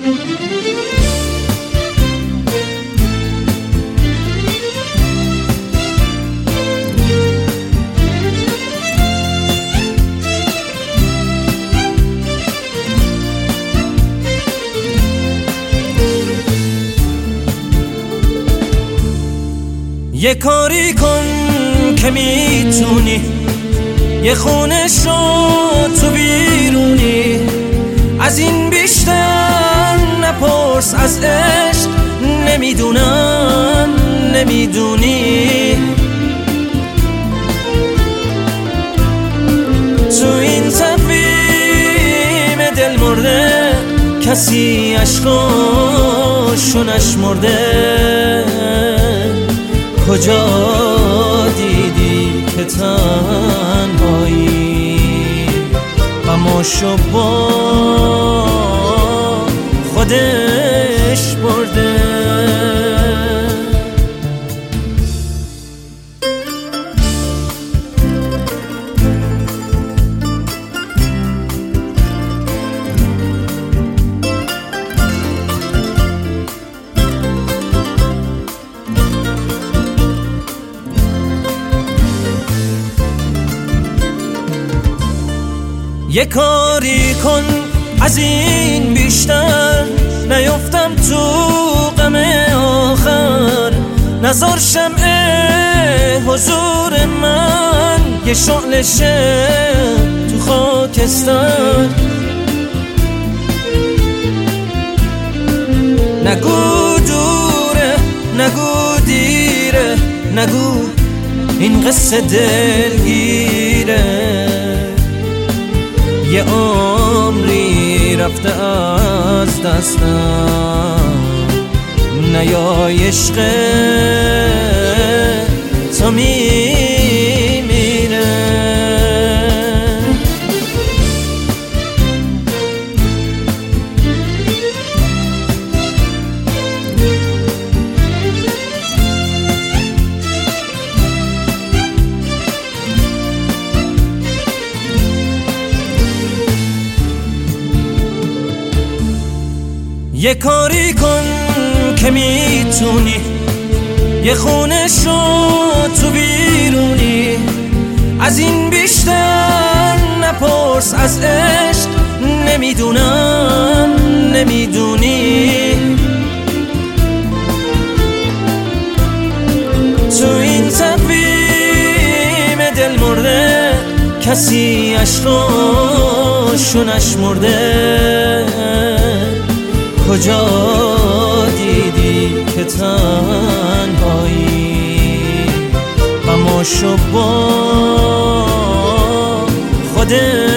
یه کاری کن که میتونی، یه خونه شو تو بیرونی، از این بیشتر نپرس از عشق، نمیدونم نمیدونی. تو این تفهیم دل مرده کسی عشقاشو نشمرده. کجا دیدی که تنهایی غماشو با خودش برده؟ یه کاری کن از این بیشتر نیفتم تو غم آخر، نذار شمع حضور من یه شعله شه تو خاکستر. نگو دوره نگو دیره، نگو این قصه دلگیره، یه عمری رفته از دستم، نیای عشق تو میمیره. یه کاری کن که میتونی، یه خونه شو تو بیرونی، از این بیشتر نپرس از عشق، نمیدونم نمیدونی. تو این تفهیم دل مرده کسی عشقاشو نشمرده. کجا دیدی که تنهایی غماشو با خودت